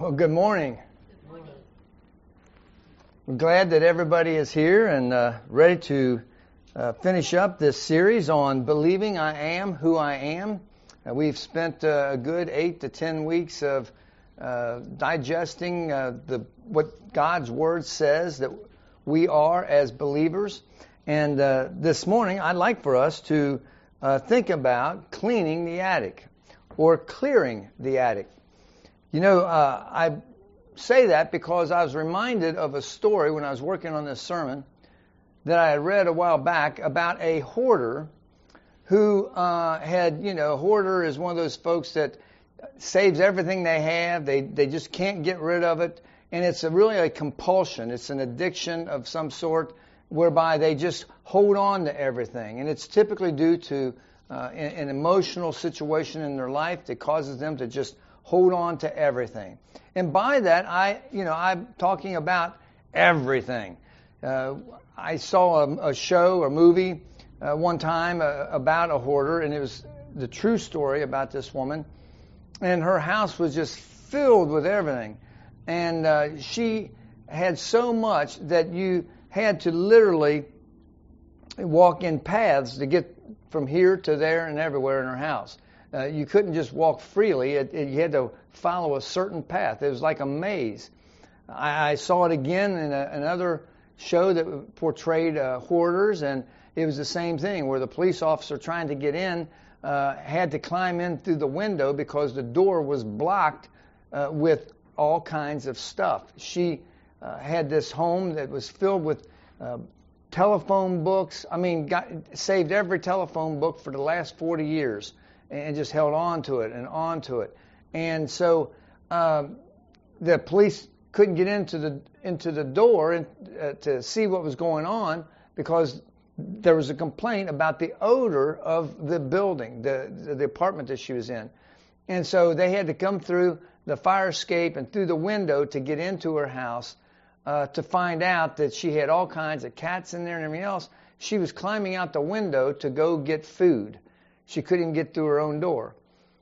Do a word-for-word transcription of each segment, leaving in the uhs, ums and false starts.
Well, good morning. Good morning. We're glad that everybody is here and uh, ready to uh, finish up this series on believing I am who I am. Uh, we've spent uh, a good eight to ten weeks of uh, digesting uh, the what God's Word says that we are as believers. And uh, this morning, I'd like for us to uh, think about cleaning the attic or clearing the attic. You know, uh, I say that because I was reminded of a story when I was working on this sermon that I had read a while back about a hoarder who uh, had, you know, a hoarder is one of those folks that saves everything they have. They they just can't get rid of it. And it's a really a compulsion. It's an addiction of some sort whereby they just hold on to everything. And it's typically due to uh, an, an emotional situation in their life that causes them to just hold on to everything. And by that, I, you know, I'm talking about everything. Uh, I saw a, a show, a movie, uh, one time uh, about a hoarder, and it was the true story about this woman. And her house was just filled with everything. And uh, she had so much that you had to literally walk in paths to get from here to there and everywhere in her house. Uh, you couldn't just walk freely. It, it, you had to follow a certain path. It was like a maze. I, I saw it again in a, another show that portrayed uh, hoarders, and it was the same thing where the police officer trying to get in uh, had to climb in through the window because the door was blocked uh, with all kinds of stuff. She uh, had this home that was filled with uh, telephone books. I mean, got, saved every telephone book for the last forty years. And just held on to it and on to it. And so um, the police couldn't get into the into the door and, uh, to see what was going on because there was a complaint about the odor of the building, the, the, the apartment that she was in. And so they had to come through the fire escape and through the window to get into her house uh, to find out that she had all kinds of cats in there and everything else. She was climbing out the window to go get food. She couldn't even get through her own door.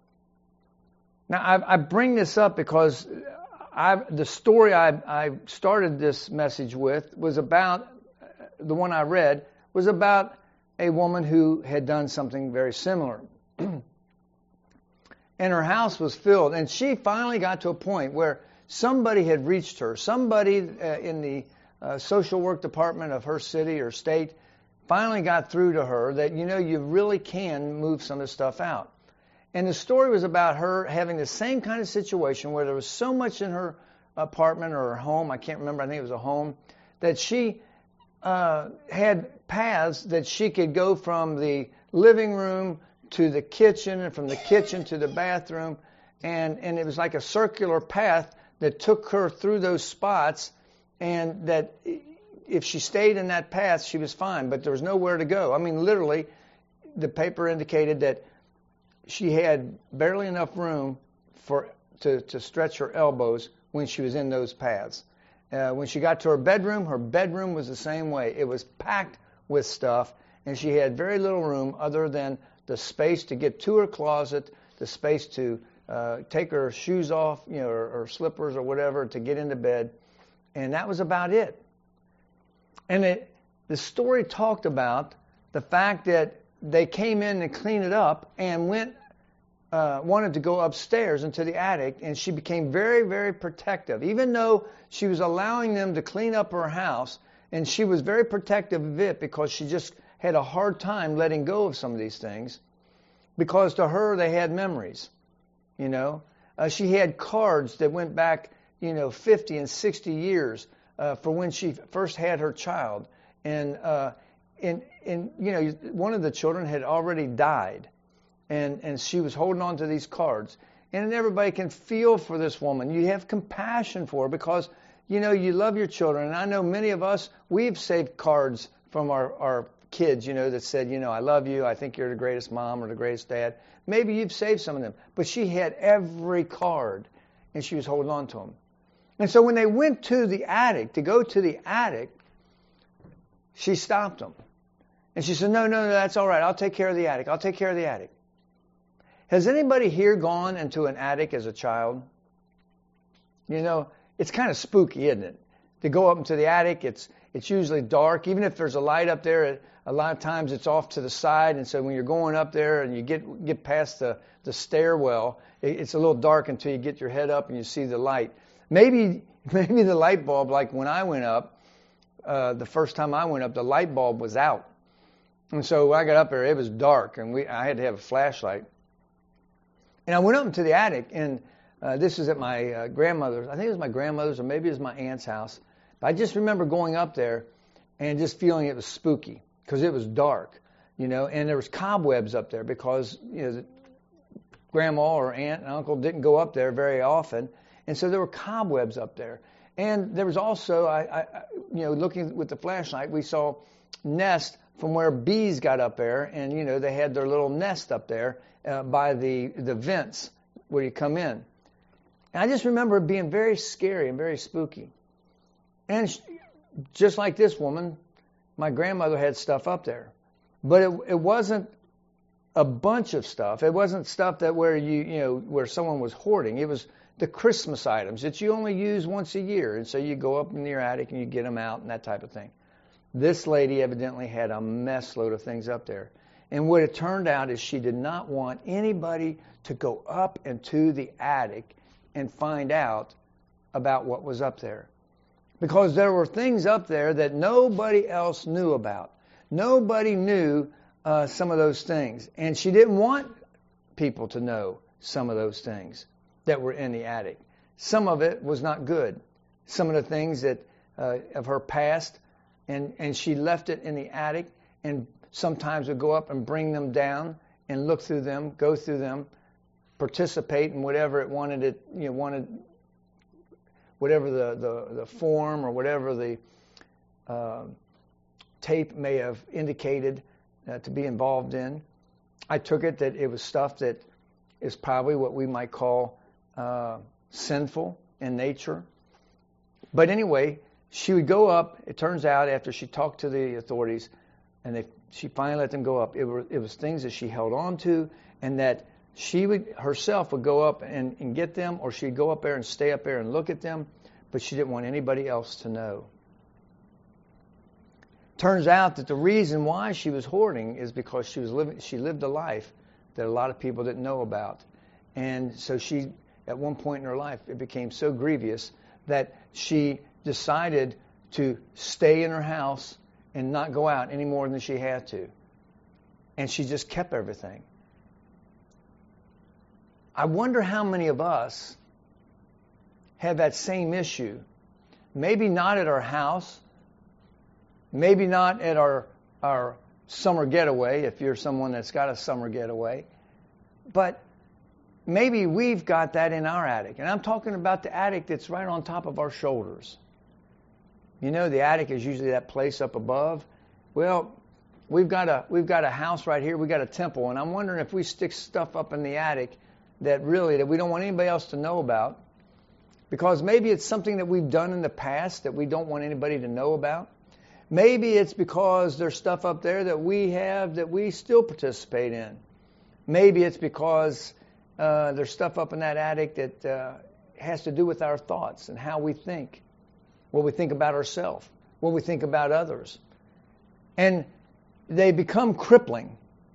Now, I, I bring this up because I, the story I, I started this message with was about, the one I read, was about a woman who had done something very similar. And her house was filled, and she finally got to a point where somebody had reached her. Somebody uh, in the uh, social work department of her city or state finally got through to her that, you know, you really can move some of this stuff out. And the story was about her having the same kind of situation where there was so much in her apartment or her home, I can't remember, I think it was a home, that she uh, had paths that she could go from the living room to the kitchen and from the kitchen to the bathroom. And, and it was like a circular path that took her through those spots, and that if she stayed in that path, she was fine, but there was nowhere to go. I mean, literally, the paper indicated that she had barely enough room for to, to stretch her elbows when she was in those paths. Uh, when she got to her bedroom, her bedroom was the same way. It was packed with stuff, and she had very little room other than the space to get to her closet, the space to uh, take her shoes off, you know, or, or slippers or whatever to get into bed, and that was about it. And it, the story talked about the fact that they came in and cleaned it up and went, uh, wanted to go upstairs into the attic, and she became very, very protective. Even though she was allowing them to clean up her house, and she was very protective of it because she just had a hard time letting go of some of these things, because to her they had memories, you know. Uh, she had cards that went back, you know, fifty and sixty years. Uh, for when she first had her child. And, uh, and, and, you know, one of the children had already died. And, and she was holding on to these cards. And everybody can feel for this woman. You have compassion for her because, you know, you love your children. And I know many of us, we've saved cards from our, our kids, you know, that said, you know, I love you, I think you're the greatest mom or the greatest dad. Maybe you've saved some of them. But she had every card, and she was holding on to them. And so when they went to the attic, to go to the attic, she stopped them. And she said, no, no, no, that's all right. I'll take care of the attic. I'll take care of the attic. Has anybody here gone into an attic as a child? You know, it's kind of spooky, isn't it? To go up into the attic, it's it's usually dark. Even if there's a light up there, a lot of times it's off to the side. And so when you're going up there and you get get past the, the stairwell, it, it's a little dark until you get your head up and you see the light. Maybe maybe the light bulb, like when I went up, uh, the first time I went up, the light bulb was out. And so when I got up there, it was dark, and we I had to have a flashlight. And I went up into the attic, and uh, this is at my uh, grandmother's. I think it was my grandmother's, or maybe it was my aunt's house. But I just remember going up there and just feeling it was spooky because it was dark, you know, and there was cobwebs up there because, you know, grandma or aunt and uncle didn't go up there very often, and so there were cobwebs up there. And there was also, I, I you know, looking with the flashlight, we saw nests from where bees got up there, and, you know, they had their little nest up there uh, by the, the vents where you come in. And I just remember it being very scary and very spooky. And she, just like this woman, my grandmother had stuff up there. But it, it wasn't a bunch of stuff. It wasn't stuff that where you, you know, where someone was hoarding. It was the Christmas items that you only use once a year. And so you go up in your attic and you get them out and that type of thing. This lady evidently had a mess load of things up there. And what it turned out is she did not want anybody to go up into the attic and find out about what was up there. Because there were things up there that nobody else knew about. Nobody knew uh, some of those things. And she didn't want people to know some of those things that were in the attic. Some of it was not good. Some of the things that uh, of her past, and, and she left it in the attic, and sometimes would go up and bring them down and look through them, go through them, participate in whatever it wanted it, you know, wanted, whatever the, the, the form or whatever the uh, tape may have indicated uh, to be involved in. I took it that it was stuff that is probably what we might call uh, sinful in nature. But anyway, she would go up, it turns out, after she talked to the authorities, and they, she finally let them go up. It, were, it was things that she held on to, and that she would herself would go up and, and get them, or she'd go up there and stay up there and look at them, but she didn't want anybody else to know. Turns out that the reason why she was hoarding is because she was living, she lived a life that a lot of people didn't know about. And so she, at one point in her life, it became so grievous that she decided to stay in her house and not go out any more than she had to. And she just kept everything. I wonder how many of us have that same issue. Maybe not at our house, maybe not at our our summer getaway, if you're someone that's got a summer getaway, but maybe we've got that in our attic. And I'm talking about the attic that's right on top of our shoulders. You know, the attic is usually that place up above. Well, we've got a we've got a house right here, we've got a temple, and I'm wondering if we stick stuff up in the attic that really, that we don't want anybody else to know about, because maybe it's something that we've done in the past that we don't want anybody to know about. Maybe it's because there's stuff up there that we have that we still participate in. Maybe it's because uh, there's stuff up in that attic that uh, has to do with our thoughts and how we think, what we think about ourselves, what we think about others. And they become crippling.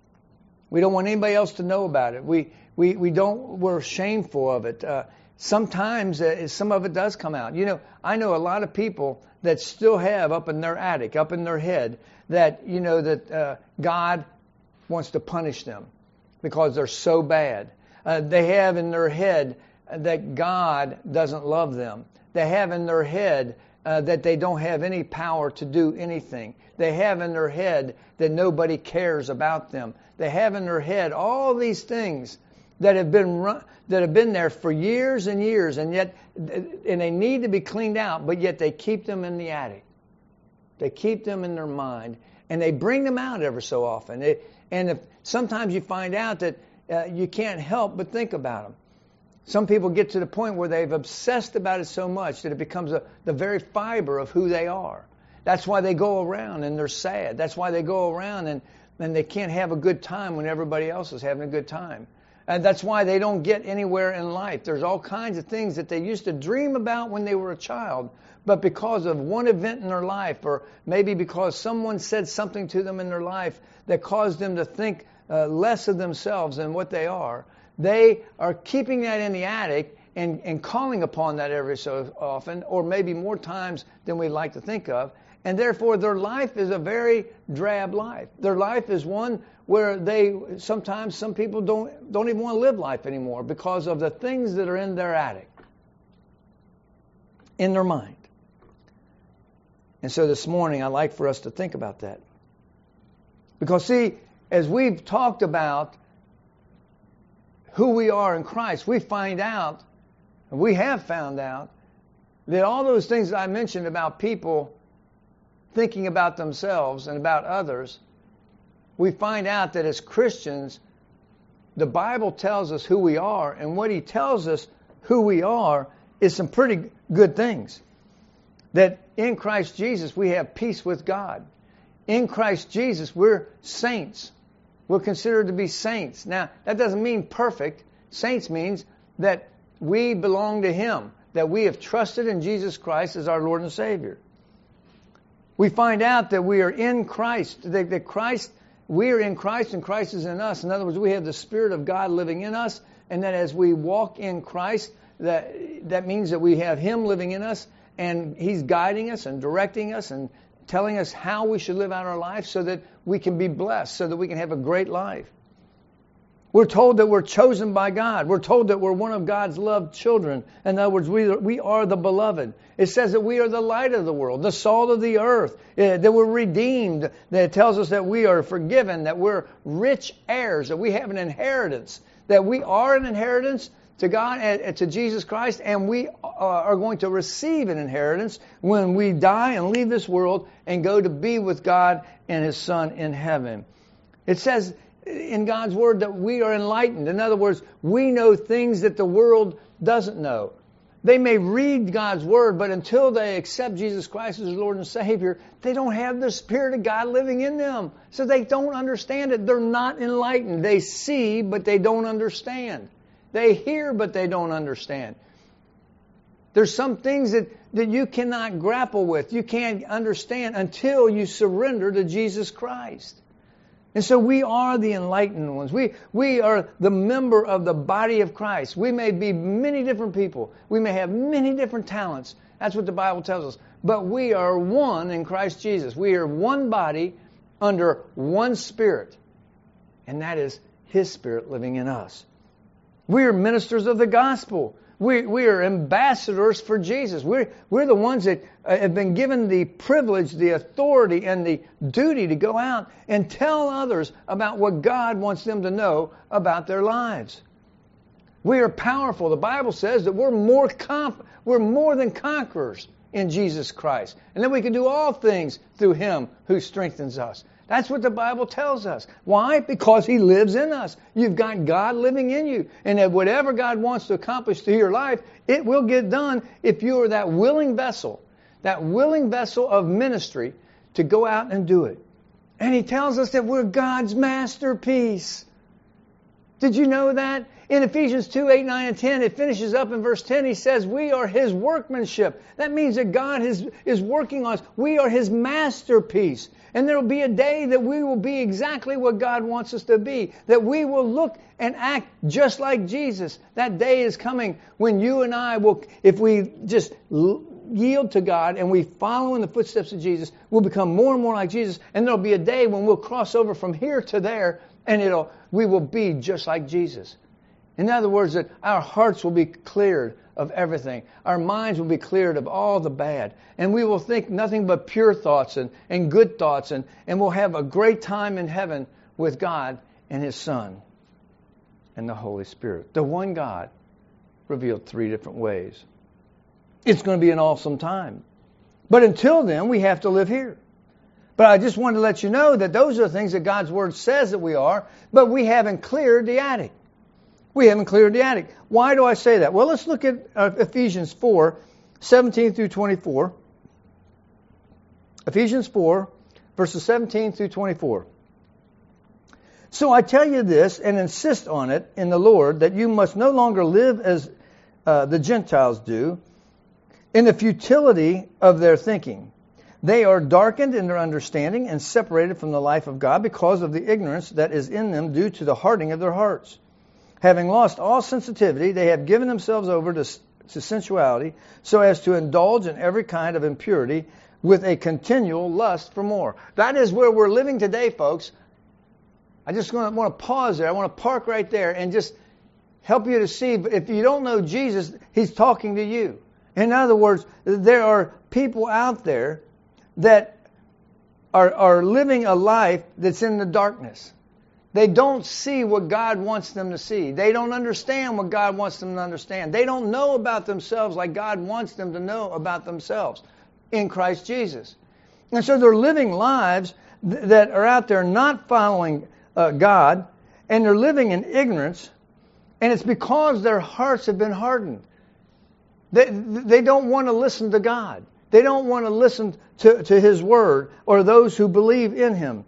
We don't want anybody else to know about it. We we we don't. We're shameful of it. Uh, sometimes uh, some of it does come out. You know, I know a lot of people that still have up in their attic, up in their head, that you know that uh, God wants to punish them because they're so bad. Uh, they have in their head that God doesn't love them. They have in their head uh, that they don't have any power to do anything. They have in their head that nobody cares about them. They have in their head all these things that have been run, that have been there for years and years, and yet, and they need to be cleaned out, but yet they keep them in the attic. They keep them in their mind, and they bring them out ever so often. They, and if, sometimes you find out that uh, you can't help but think about them. Some people get to the point where they've obsessed about it so much that it becomes a, the very fiber of who they are. That's why they go around and they're sad. That's why they go around and, and they can't have a good time when everybody else is having a good time. And that's why they don't get anywhere in life. There's all kinds of things that they used to dream about when they were a child, but because of one event in their life, or maybe because someone said something to them in their life that caused them to think uh, less of themselves than what they are, they are keeping that in the attic and, and calling upon that every so often, or maybe more times than we'd like to think of. And therefore, their life is a very drab life. Their life is one where they, sometimes some people don't don't even want to live life anymore because of the things that are in their attic, in their mind. And so this morning, I'd like for us to think about that. Because see, as we've talked about who we are in Christ, we find out, and we have found out, that all those things that I mentioned about people thinking about themselves and about others, we find out that as Christians, the Bible tells us who we are, and what He tells us who we are is some pretty good things. That in Christ Jesus we have peace with God. In Christ Jesus we're saints. We're considered to be saints. Now, that doesn't mean perfect. Saints means that we belong to Him, that we have trusted in Jesus Christ as our Lord and Savior. We find out that we are in Christ, that, that Christ, we are in Christ and Christ is in us. In other words, we have the Spirit of God living in us, and that as we walk in Christ, that that means that we have Him living in us, and He's guiding us and directing us and telling us how we should live out our life so that we can be blessed, so that we can have a great life. We're told that we're chosen by God. We're told that we're one of God's loved children. In other words, we, we are the beloved. It says that we are the light of the world, the salt of the earth, uh, that we're redeemed. That it tells us that we are forgiven, that we're rich heirs, that we have an inheritance, that we are an inheritance to God and to Jesus Christ, and we are going to receive an inheritance when we die and leave this world and go to be with God and His Son in heaven. It says in God's Word that we are enlightened. In other words, we know things that the world doesn't know. They may read God's Word, but until they accept Jesus Christ as Lord and Savior, they don't have the Spirit of God living in them. So they don't understand it. They're not enlightened. They see, but they don't understand. They hear, but they don't understand. There's some things that, that you cannot grapple with. You can't understand until you surrender to Jesus Christ. And so we are the enlightened ones. We we are the member of the body of Christ. We may be many different people. We may have many different talents. That's what the Bible tells us. But we are one in Christ Jesus. We are one body under one Spirit. And that is His Spirit living in us. We are ministers of the gospel. We, we are ambassadors for Jesus. We're, we're the ones that have been given the privilege, the authority, and the duty to go out and tell others about what God wants them to know about their lives. We are powerful. The Bible says that we're more comp- we're more than conquerors in Jesus Christ. And that we can do all things through Him who strengthens us. That's what the Bible tells us. Why? Because He lives in us. You've got God living in you. And that whatever God wants to accomplish through your life, it will get done if you are that willing vessel, that willing vessel of ministry to go out and do it. And He tells us that we're God's masterpiece. Did you know that? In Ephesians two, eight, nine, and ten, it finishes up in verse ten. He says, we are His workmanship. That means that God is, is working on us. We are His masterpiece. And there will be a day that we will be exactly what God wants us to be. That we will look and act just like Jesus. That day is coming when you and I will, if we just yield to God and we follow in the footsteps of Jesus, we'll become more and more like Jesus. And there will be a day when we'll cross over from here to there, and it'll we will be just like Jesus. In other words, that our hearts will be cleared of everything. Our minds will be cleared of all the bad. And we will think nothing but pure thoughts and, and good thoughts. And, and we'll have a great time in heaven with God and His Son and the Holy Spirit. The one God revealed three different ways. It's going to be an awesome time. But until then, we have to live here. But I just wanted to let you know that those are the things that God's Word says that we are, but we haven't cleared the attic. We haven't cleared the attic. Why do I say that? Well, let's look at uh, Ephesians four, seventeen through twenty-four. Ephesians four, verses seventeen through twenty-four. It So I tell you this and insist on it in the Lord, that you must no longer live as uh, the Gentiles do, in the futility of their thinking. They are darkened in their understanding and separated from the life of God because of the ignorance that is in them due to the hardening of their hearts. Having lost all sensitivity, they have given themselves over to, to sensuality so as to indulge in every kind of impurity with a continual lust for more. That is where we're living today, folks. I just want to, want to pause there. I want to park right there and just help you to see. But if you don't know Jesus, He's talking to you. In other words, there are people out there that are, are living a life that's in the darkness. They don't see what God wants them to see. They don't understand what God wants them to understand. They don't know about themselves like God wants them to know about themselves in Christ Jesus. And so they're living lives th- that are out there not following uh, God, and they're living in ignorance, and it's because their hearts have been hardened. They, they don't want to listen to God. They don't want to listen to, to His Word or those who believe in Him.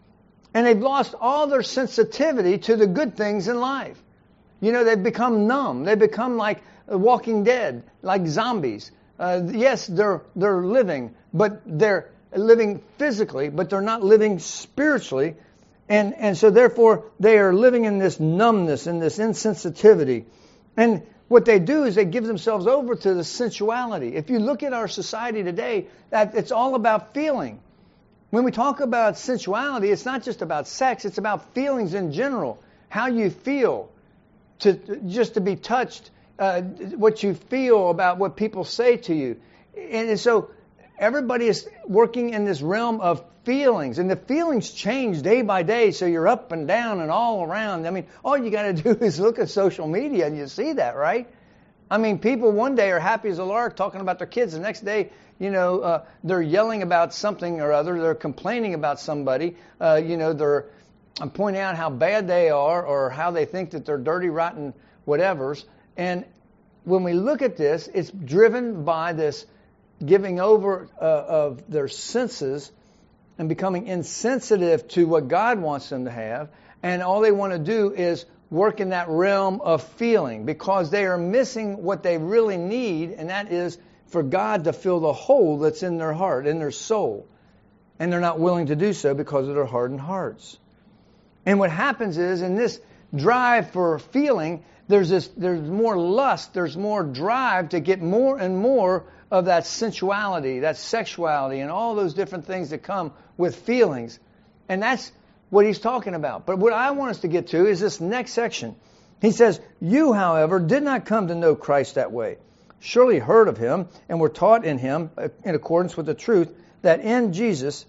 And they've lost all their sensitivity to the good things in life. You know, they've become numb. They become like Walking Dead, like zombies. Uh, yes, they're they're living, but they're living physically, but they're not living spiritually. And, and so therefore, they are living in this numbness and this insensitivity. And what they do is they give themselves over to the sensuality. If you look at our society today, that it's all about feeling. When we talk about sensuality, it's not just about sex, it's about feelings in general. How you feel, to just to be touched, uh, what you feel about what people say to you. And so everybody is working in this realm of feelings, and the feelings change day by day, so you're up and down and all around. I mean, all you got to do is look at social media and you see that, right? I mean, people one day are happy as a lark talking about their kids. The next day, you know, uh, they're yelling about something or other. They're complaining about somebody. Uh, you know, they're pointing out how bad they are or how they think that they're dirty, rotten, whatevers. And when we look at this, it's driven by this giving over uh, of their senses and becoming insensitive to what God wants them to have. And all they want to do is work in that realm of feeling, because they are missing what they really need, and that is for God to fill the hole that's in their heart, in their soul. And they're not willing to do so because of their hardened hearts. And what happens is, in this drive for feeling, there's this, there's more lust, there's more drive to get more and more of that sensuality, that sexuality, and all those different things that come with feelings. And that's what he's talking about. But what I want us to get to is this next section. He says, "You, however, did not come to know Christ that way. Surely heard of Him and were taught in Him in accordance with the truth that in Jesus,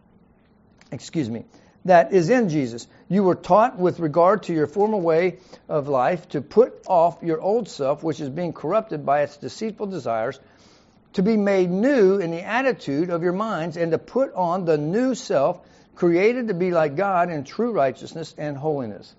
excuse me, that is in Jesus. You were taught with regard to your former way of life to put off your old self, which is being corrupted by its deceitful desires, to be made new in the attitude of your minds, and to put on the new self, created to be like God in true righteousness and holiness."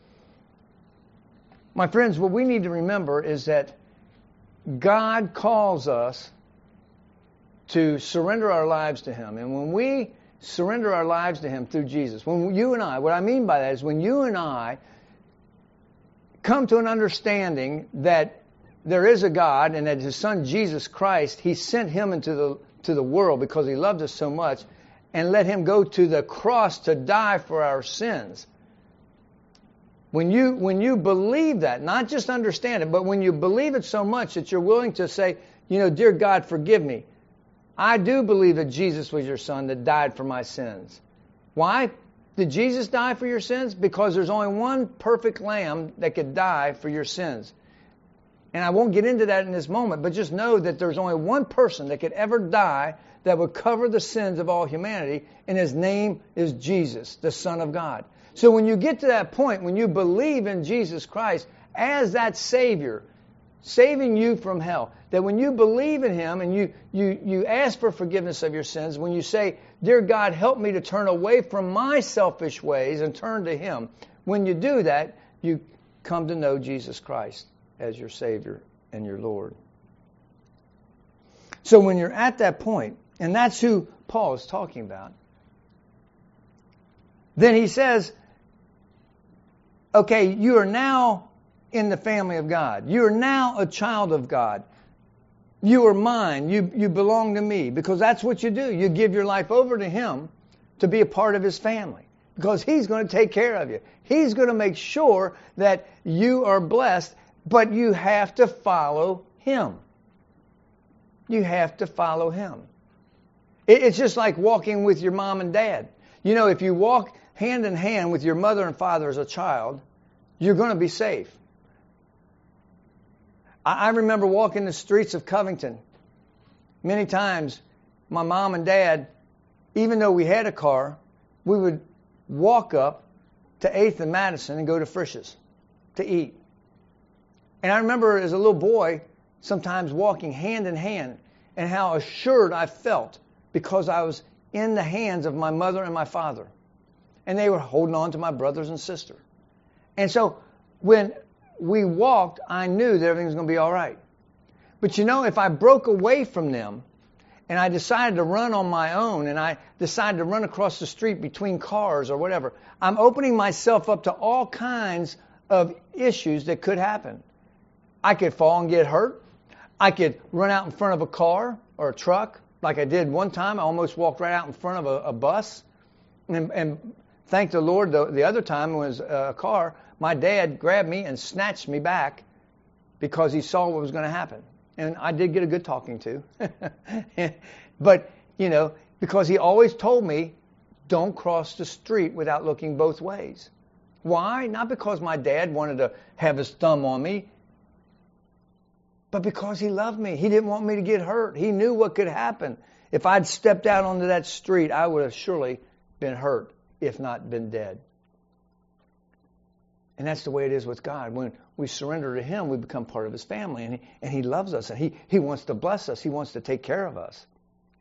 My friends, what we need to remember is that God calls us to surrender our lives to Him. And when we surrender our lives to Him through Jesus, when you and I, what I mean by that is when you and I come to an understanding that there is a God and that His Son Jesus Christ, He sent Him into the to the world because He loved us so much, and let Him go to the cross to die for our sins. When you when you believe that, not just understand it, but when you believe it so much that you're willing to say, you know, "Dear God, forgive me. I do believe that Jesus was your Son that died for my sins." Why did Jesus die for your sins? Because there's only one perfect lamb that could die for your sins. And I won't get into that in this moment, but just know that there's only one person that could ever die that would cover the sins of all humanity, and His name is Jesus, the Son of God. So when you get to that point, when you believe in Jesus Christ as that Savior, saving you from hell, that when you believe in Him and you, you, you ask for forgiveness of your sins, when you say, "Dear God, help me to turn away from my selfish ways and turn to Him," when you do that, you come to know Jesus Christ as your Savior and your Lord. So when you're at that point, and that's who Paul is talking about, then he says, okay, you are now in the family of God. You are now a child of God. You are mine. You, you belong to me, because that's what you do. You give your life over to Him to be a part of His family, because He's going to take care of you. He's going to make sure that you are blessed, but you have to follow Him. You have to follow Him. It, it's just like walking with your mom and dad. You know, if you walk hand in hand with your mother and father as a child, you're going to be safe. I, I remember walking the streets of Covington. Many times, my mom and dad, even though we had a car, we would walk up to eighth and Madison and go to Frisch's to eat. And I remember as a little boy, sometimes walking hand in hand, and how assured I felt because I was in the hands of my mother and my father. And they were holding on to my brothers and sister. And so when we walked, I knew that everything was going to be all right. But you know, if I broke away from them and I decided to run on my own, and I decided to run across the street between cars or whatever, I'm opening myself up to all kinds of issues that could happen. I could fall and get hurt. I could run out in front of a car or a truck, like I did one time. I almost walked right out in front of a, a bus. And, and thank the Lord, the, the other time was a car. My dad grabbed me and snatched me back because he saw what was going to happen. And I did get a good talking to. But, you know, because he always told me, don't cross the street without looking both ways. Why? Not because my dad wanted to have his thumb on me, but because he loved me. He didn't want me to get hurt. He knew what could happen. If I'd stepped out onto that street, I would have surely been hurt, if not been dead. And that's the way it is with God. When we surrender to Him, we become part of His family. And He, and he loves us. And he, he wants to bless us. He wants to take care of us.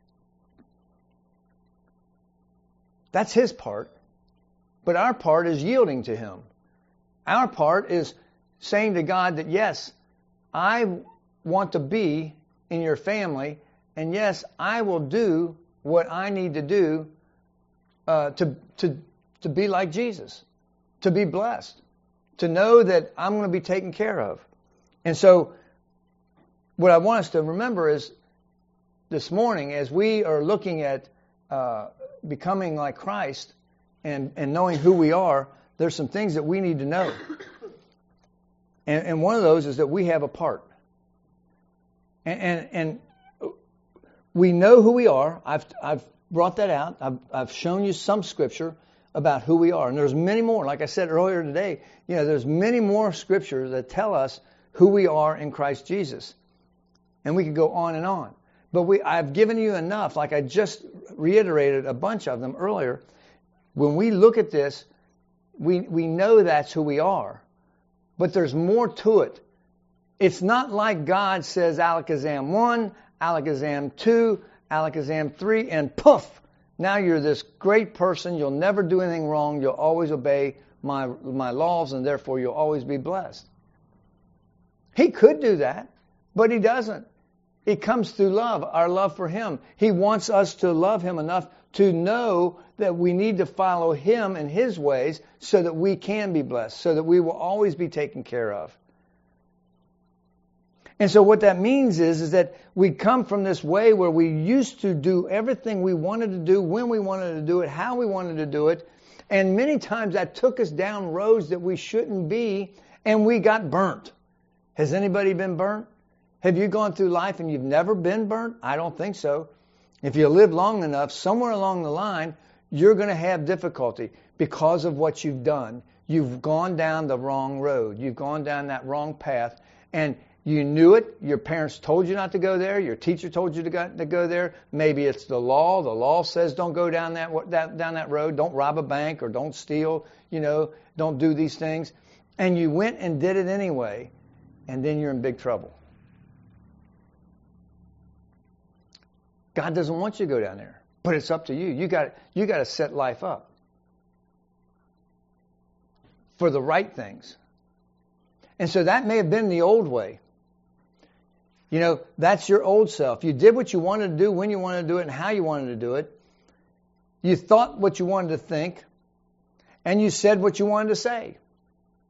That's His part. But our part is yielding to Him. Our part is saying to God that, yes, I want to be in your family. And yes, I will do what I need to do uh, to, to, to be like Jesus, to be blessed, to know that I'm going to be taken care of. And so what I want us to remember is this morning, as we are looking at uh, becoming like Christ and, and knowing who we are, there's some things that we need to know. And, and one of those is that we have a part. And, and, and we know who we are. I've, I've brought that out. I've, I've shown you some scripture about who we are. And there's many more. Like I said earlier today, you know, there's many more scriptures that tell us who we are in Christ Jesus. And we could go on and on. But we, I've given you enough, like I just reiterated a bunch of them earlier. When we look at this, we, we know that's who we are. But there's more to it. It's not like God says Alakazam one, Alakazam two, Alakazam three, and poof, now you're this great person. You'll never do anything wrong. You'll always obey my, my laws, and therefore you'll always be blessed. He could do that, but He doesn't. It comes through love, our love for Him. He wants us to love Him enough to know that we need to follow Him and His ways so that we can be blessed, so that we will always be taken care of. And so what that means is, is that we come from this way where we used to do everything we wanted to do, when we wanted to do it, how we wanted to do it. And many times that took us down roads that we shouldn't be, and we got burnt. Has anybody been burnt? Have you gone through life and you've never been burnt? I don't think so. If you live long enough, somewhere along the line, you're going to have difficulty because of what you've done. You've gone down the wrong road. You've gone down that wrong path. And you knew it. Your parents told you not to go there. Your teacher told you to go, to go there. Maybe it's the law. The law says don't go down that, that down that road. Don't rob a bank or don't steal. You know, don't do these things. And you went and did it anyway. And then you're in big trouble. God doesn't want you to go down there, but it's up to you. You got you got to set life up for the right things. And so that may have been the old way. You know, that's your old self. You did what you wanted to do, when you wanted to do it, and how you wanted to do it. You thought what you wanted to think, and you said what you wanted to say.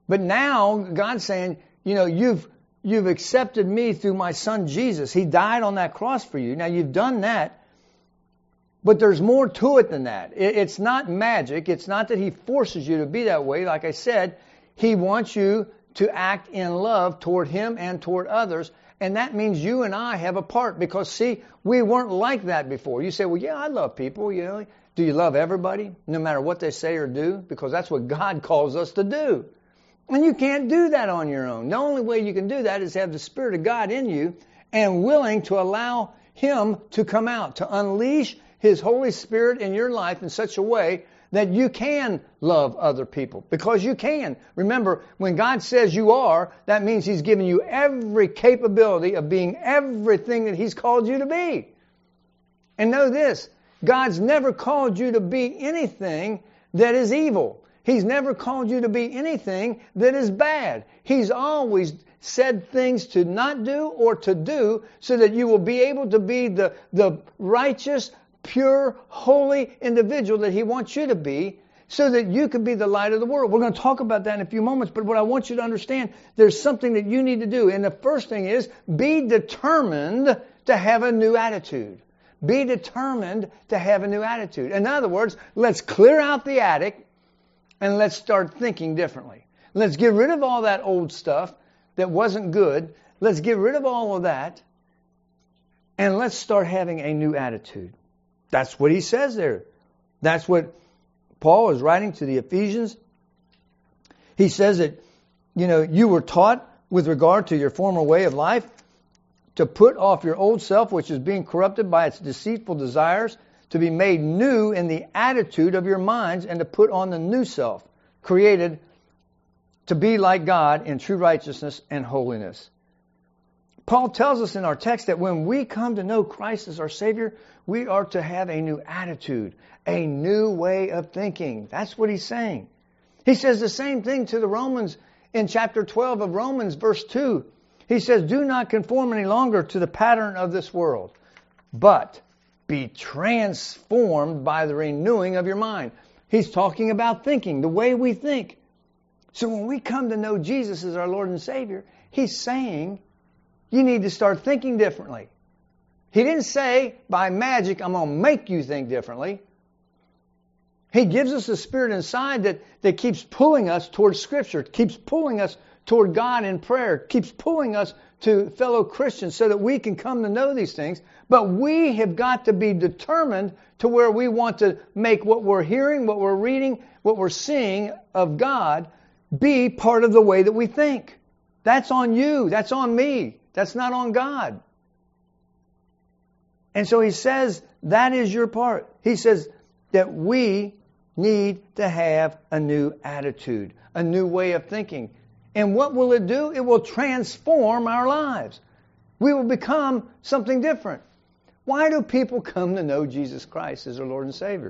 But now God's saying, you know, you've you've accepted me through my son Jesus. He died on that cross for you. Now you've done that, but there's more to it than that. It's not magic. It's not that he forces you to be that way. Like I said, he wants you to act in love toward him and toward others. And that means you and I have a part, because, see, we weren't like that before. You say, well, yeah, I love people. You know, do you love everybody, no matter what they say or do? Because that's what God calls us to do. And you can't do that on your own. The only way you can do that is have the Spirit of God in you and willing to allow him to come out, to unleash his Holy Spirit in your life in such a way that you can love other people, because you can. Remember, when God says you are, that means he's given you every capability of being everything that he's called you to be. And know this, God's never called you to be anything that is evil. He's never called you to be anything that is bad. He's always said things to not do or to do so that you will be able to be the, the righteous, pure, holy individual that he wants you to be, so that you can be the light of the world. We're going to talk about that in a few moments, but what I want you to understand, there's something that you need to do. And the first thing is, be determined to have a new attitude. Be determined to have a new attitude. In other words, let's clear out the attic and let's start thinking differently. Let's get rid of all that old stuff that wasn't good. Let's get rid of all of that, and let's start having a new attitude. That's what he says there. That's what Paul is writing to the Ephesians. He says that, you know, you were taught with regard to your former way of life to put off your old self, which is being corrupted by its deceitful desires, to be made new in the attitude of your minds, and to put on the new self, created to be like God in true righteousness and holiness. Paul tells us in our text that when we come to know Christ as our Savior, we are to have a new attitude, a new way of thinking. That's what he's saying. He says the same thing to the Romans in chapter twelve of Romans, verse two. He says, do not conform any longer to the pattern of this world, but be transformed by the renewing of your mind. He's talking about thinking, the way we think. So when we come to know Jesus as our Lord and Savior, he's saying, you need to start thinking differently. He didn't say, by magic, I'm going to make you think differently. He gives us a spirit inside that, that keeps pulling us towards Scripture, keeps pulling us toward God in prayer, keeps pulling us to fellow Christians so that we can come to know these things. But we have got to be determined to where we want to make what we're hearing, what we're reading, what we're seeing of God be part of the way that we think. That's on you. That's on me. That's not on God. And so he says that is your part. He says that we need to have a new attitude, a new way of thinking. And what will it do? It will transform our lives. We will become something different. Why do people come to know Jesus Christ as their Lord and Savior?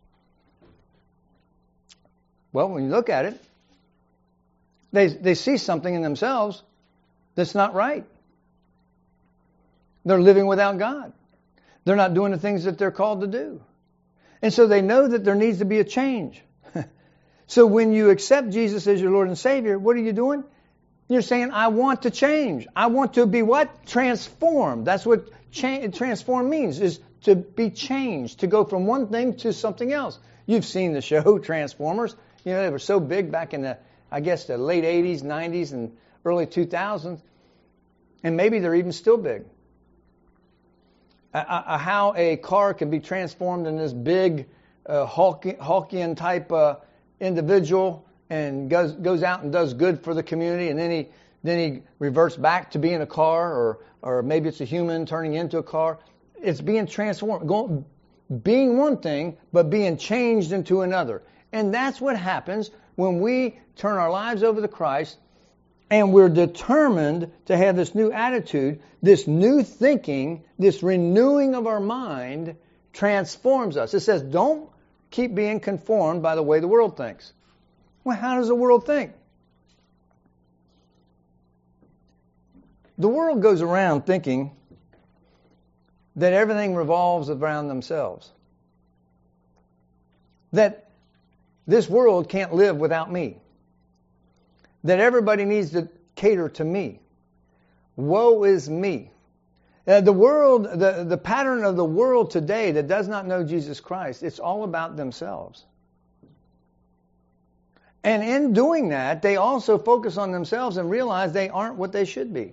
Well, when you look at it, they, they see something in themselves that's not right. They're living without God. They're not doing the things that they're called to do. And so they know that there needs to be a change. So when you accept Jesus as your Lord and Savior, what are you doing? You're saying, I want to change. I want to be what? Transformed. That's what cha- transform means, is to be changed, to go from one thing to something else. You've seen the show Transformers. You know, they were so big back in the, I guess, the late eighties, nineties, and early two thousands. And maybe they're even still big. Uh, uh, how a car can be transformed in this big uh, Hulk- Hulkian type uh, individual and goes goes out and does good for the community, and then he then he reverts back to being a car, or or maybe it's a human turning into a car. It's being transformed, going, being one thing, but being changed into another. And that's what happens when we turn our lives over to Christ, and we're determined to have this new attitude, this new thinking, this renewing of our mind transforms us. It says, don't keep being conformed by the way the world thinks. Well, how does the world think? The world goes around thinking that everything revolves around themselves. That this world can't live without me. that everybody needs to cater to me. Woe is me. Uh, the world, the, the pattern of the world today that does not know Jesus Christ, it's all about themselves. And in doing that, they also focus on themselves and realize they aren't what they should be.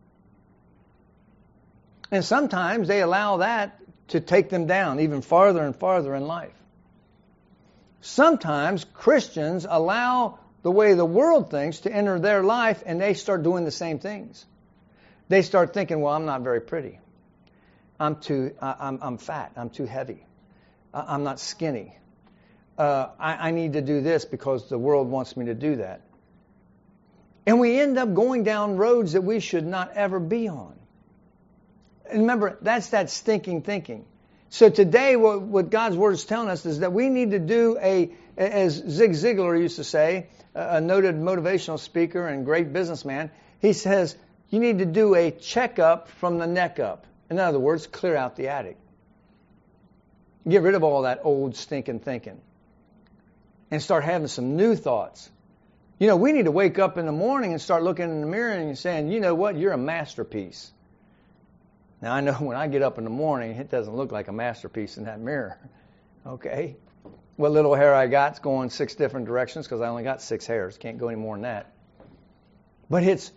And sometimes they allow that to take them down even farther and farther in life. Sometimes Christians allow the way the world thinks to enter their life, and they start doing the same things. They start thinking, well, I'm not very pretty. I'm too, I, I'm, I'm fat. I'm too heavy. I, I'm not skinny. Uh, I, I need to do this because the world wants me to do that. And we end up going down roads that we should not ever be on. And remember, that's that stinking thinking. So today, what, what God's Word is telling us is that we need to do a, as Zig Ziglar used to say, a noted motivational speaker and great businessman, he says, you need to do a checkup from the neck up. In other words, clear out the attic. Get rid of all that old stinking thinking. And start having some new thoughts. You know, we need to wake up in the morning and start looking in the mirror and saying, you know what, you're a masterpiece. Now, I know when I get up in the morning, it doesn't look like a masterpiece in that mirror. Okay? What little hair I got's going six different directions because I only got six hairs. Can't go any more than that. But it's,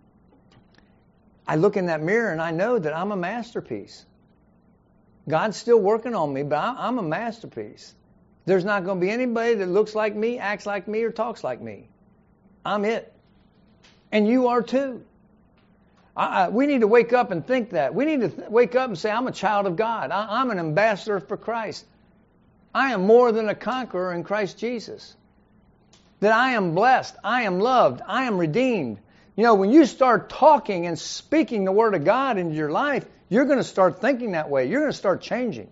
I look in that mirror and I know that I'm a masterpiece. God's still working on me, but I'm a masterpiece. There's not going to be anybody that looks like me, acts like me, or talks like me. I'm it. And you are too. I, I, we need to wake up and think that. We need to th- wake up and say, I'm a child of God. I, I'm an ambassador for Christ. I am more than a conqueror in Christ Jesus. That I am blessed. I am loved. I am redeemed. You know, when you start talking and speaking the Word of God into your life, you're going to start thinking that way. You're going to start changing.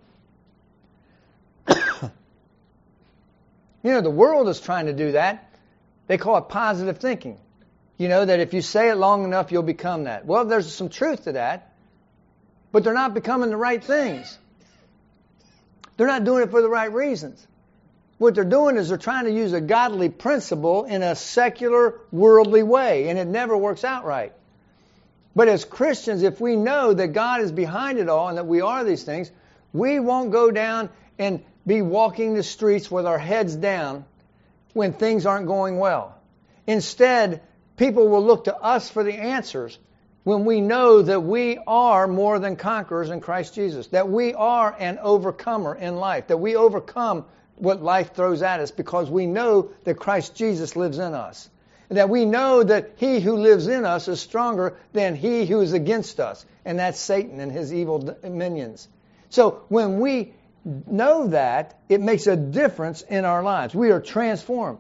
You know, the world is trying to do that. They call it positive thinking. You know, that if you say it long enough, you'll become that. Well, there's some truth to that. But they're not becoming the right things. They're not doing it for the right reasons. What they're doing is they're trying to use a godly principle in a secular, worldly way. And it never works out right. But as Christians, if we know that God is behind it all and that we are these things, we won't go down and be walking the streets with our heads down when things aren't going well. Instead, people will look to us for the answers when we know that we are more than conquerors in Christ Jesus, that we are an overcomer in life, that we overcome what life throws at us because we know that Christ Jesus lives in us, and that we know that he who lives in us is stronger than he who is against us, and that's Satan and his evil minions. So when we know that, it makes a difference in our lives. We are transformed.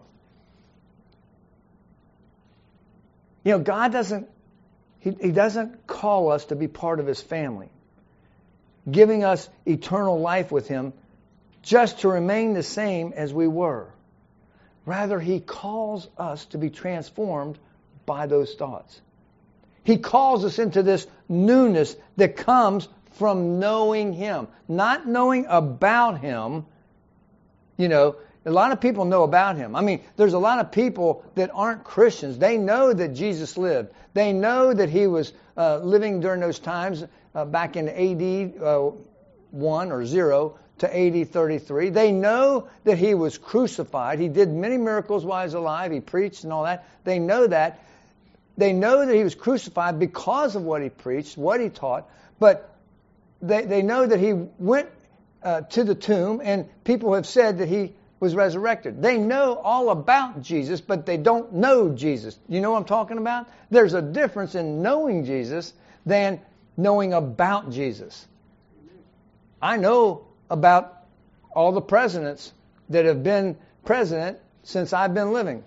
You know, God doesn't, he, he doesn't call us to be part of his family, giving us eternal life with him just to remain the same as we were. Rather, he calls us to be transformed by those thoughts. He calls us into this newness that comes from knowing him, not knowing about him. You know, a lot of people know about him. I mean, there's a lot of people that aren't Christians. They know that Jesus lived. They know that he was uh, living during those times uh, back in A D uh, one or zero to A D thirty-three. They know that he was crucified. He did many miracles while he was alive. He preached and all that. They know that. They know that he was crucified because of what he preached, what he taught. But They they know that he went uh, to the tomb, and people have said that he was resurrected. They know all about Jesus, but they don't know Jesus. You know what I'm talking about? There's a difference in knowing Jesus than knowing about Jesus. I know about all the presidents that have been president since I've been living.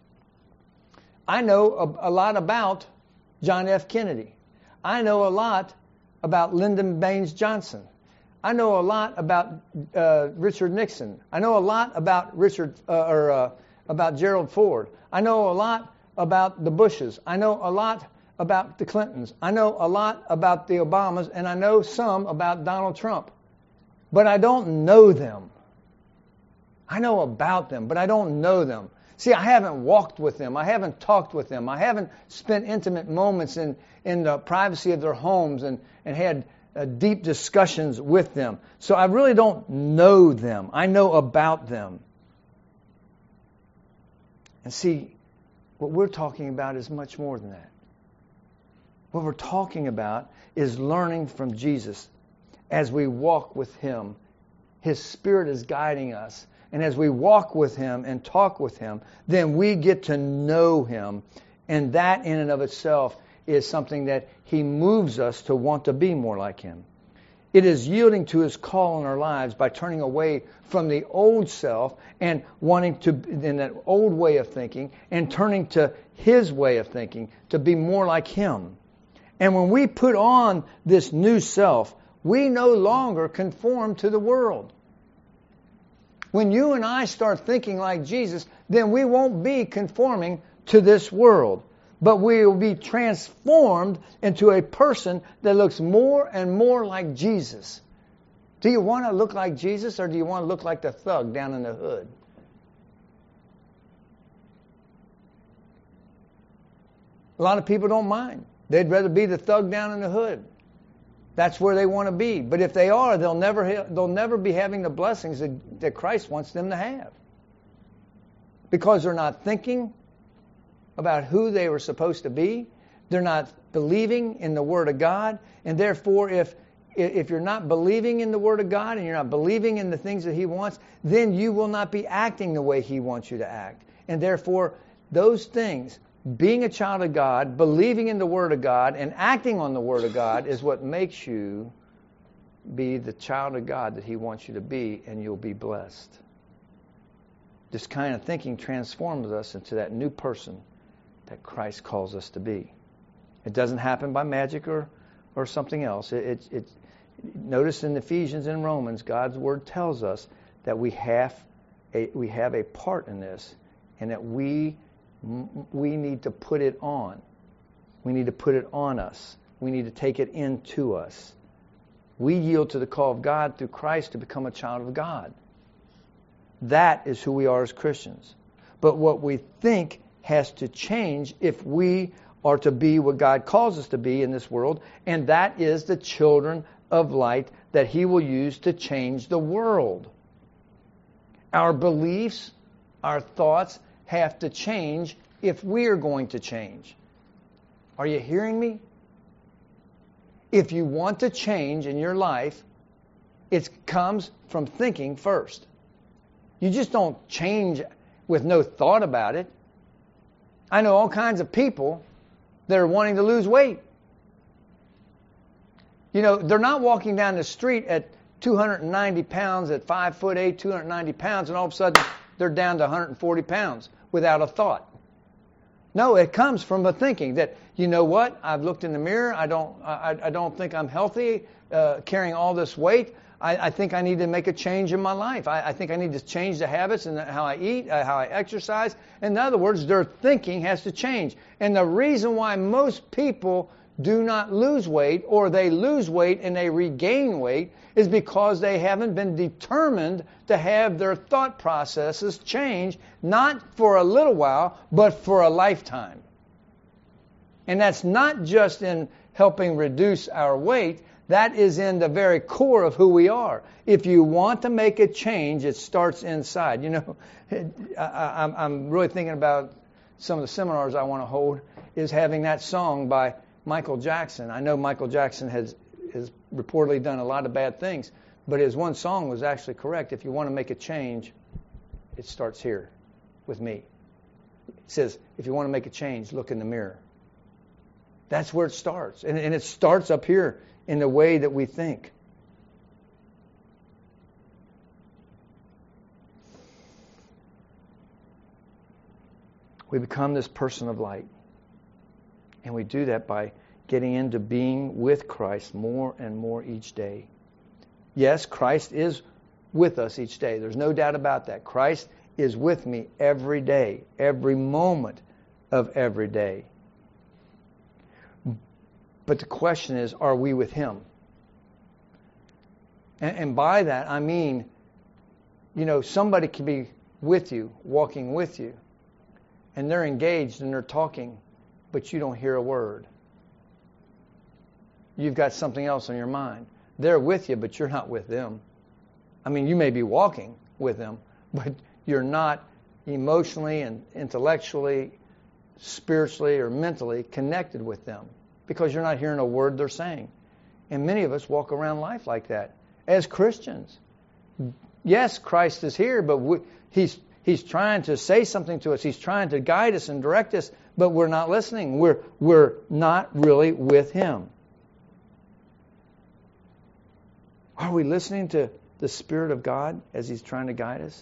I know a, a lot about John F. Kennedy. I know a lot about Lyndon Baines Johnson. I know a lot about uh, Richard Nixon. I know a lot about Richard uh, or uh, about Gerald Ford. I know a lot about the Bushes. I know a lot about the Clintons. I know a lot about the Obamas, and I know some about Donald Trump. But I don't know them. I know about them, but I don't know them. See, I haven't walked with them. I haven't talked with them. I haven't spent intimate moments in, in the privacy of their homes and, and had uh, deep discussions with them. So I really don't know them. I know about them. And see, what we're talking about is much more than that. What we're talking about is learning from Jesus as we walk with Him. His Spirit is guiding us. And as we walk with Him and talk with Him, then we get to know Him. And that in and of itself is something that He moves us to want to be more like Him. It is yielding to His call in our lives by turning away from the old self and wanting to, in that old way of thinking, and turning to His way of thinking to be more like Him. And when we put on this new self, we no longer conform to the world. When you and I start thinking like Jesus, then we won't be conforming to this world. But we will be transformed into a person that looks more and more like Jesus. Do you want to look like Jesus, or do you want to look like the thug down in the hood? A lot of people don't mind. They'd rather be the thug down in the hood. That's where they want to be. But if they are, they'll never ha- they'll never be having the blessings that, that Christ wants them to have. Because they're not thinking about who they were supposed to be. They're not believing in the Word of God. And therefore, if if you're not believing in the Word of God and you're not believing in the things that He wants, then you will not be acting the way He wants you to act. And therefore, those things, being a child of God, believing in the Word of God, and acting on the Word of God is what makes you be the child of God that He wants you to be, and you'll be blessed. This kind of thinking transforms us into that new person that Christ calls us to be. It doesn't happen by magic or, or something else. It, it, it, notice in Ephesians and Romans, God's Word tells us that we have a, we have a part in this, and that we we need to put it on. We need to put it on us. We need to take it into us. We yield to the call of God through Christ to become a child of God. That is who we are as Christians. But what we think has to change if we are to be what God calls us to be in this world, and that is the children of light that He will use to change the world. Our beliefs, our thoughts have to change if we are going to change. Are you hearing me? If you want to change in your life, it comes from thinking first. You just don't change with no thought about it. I know all kinds of people that are wanting to lose weight. You know, they're not walking down the street at two hundred ninety pounds, at five foot eight, two hundred ninety pounds, and all of a sudden they're down to one hundred forty pounds without a thought. No, it comes from a thinking that, you know what, I've looked in the mirror, I don't I, I don't think I'm healthy, uh, carrying all this weight. I, I think I need to make a change in my life. I, I think I need to change the habits and how I eat, uh, how I exercise. In other words, their thinking has to change. And the reason why most people do not lose weight, or they lose weight and they regain weight, is because they haven't been determined to have their thought processes change, not for a little while, but for a lifetime. And that's not just in helping reduce our weight, that is in the very core of who we are. If you want to make a change, it starts inside. You know, I, I'm really thinking about some of the seminars I want to hold, is having that song by Michael Jackson. I know Michael Jackson has, has reportedly done a lot of bad things, but his one song was actually correct. If you want to make a change, it starts here with me. It says, if you want to make a change, look in the mirror. That's where it starts. And, and it starts up here in the way that we think. We become this person of light. And we do that by getting into being with Christ more and more each day. Yes, Christ is with us each day. There's no doubt about that. Christ is with me every day, every moment of every day. But the question is, are we with Him? And, and by that, I mean, you know, somebody can be with you, walking with you, and they're engaged and they're talking, but you don't hear a word. You've got something else on your mind. They're with you, but you're not with them. I mean, you may be walking with them, but you're not emotionally and intellectually, spiritually, or mentally connected with them because you're not hearing a word they're saying. And many of us walk around life like that as Christians. Yes, Christ is here, but we, he's he's trying to say something to us. He's trying to guide us and direct us, but we're not listening. We're we're not really with Him. Are we listening to the Spirit of God as He's trying to guide us?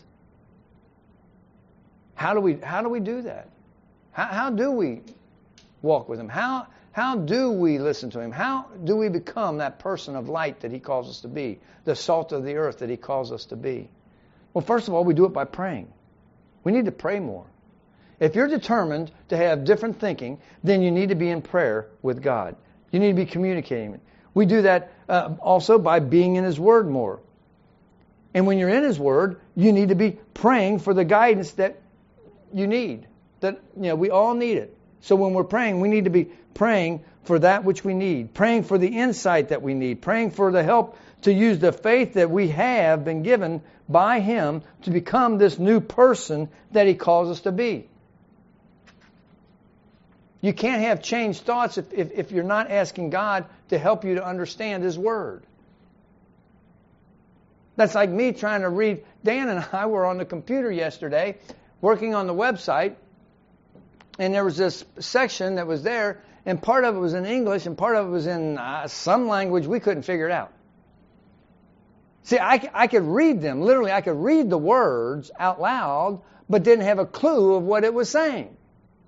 How do we how do we do that? How how do we walk with Him? How how do we listen to Him? How do we become that person of light that He calls us to be, the salt of the earth that He calls us to be? Well, first of all, we do it by praying. We need to pray more. If you're determined to have different thinking, then you need to be in prayer with God. You need to be communicating. We do that uh, also by being in His Word more. And when you're in His Word, you need to be praying for the guidance that you need. That, you know, we all need it. So when we're praying, we need to be praying for that which we need, praying for the insight that we need, praying for the help to use the faith that we have been given by Him to become this new person that He calls us to be. You can't have changed thoughts if, if, if you're not asking God to help you to understand His Word. That's like me trying to read. Dan and I were on the computer yesterday working on the website, and there was this section that was there, and part of it was in English, and part of it was in uh, some language we couldn't figure it out. See, I, I could read them. Literally, I could read the words out loud, but didn't have a clue of what it was saying.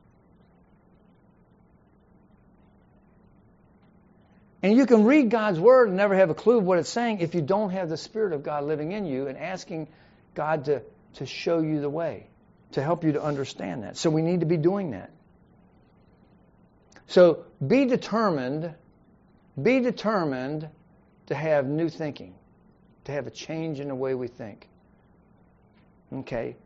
And you can read God's Word and never have a clue of what it's saying if you don't have the Spirit of God living in you and asking God to, to show you the way, to help you to understand that. So we need to be doing that. So be determined, be determined to have new thinking, to have a change in the way we think. Okay?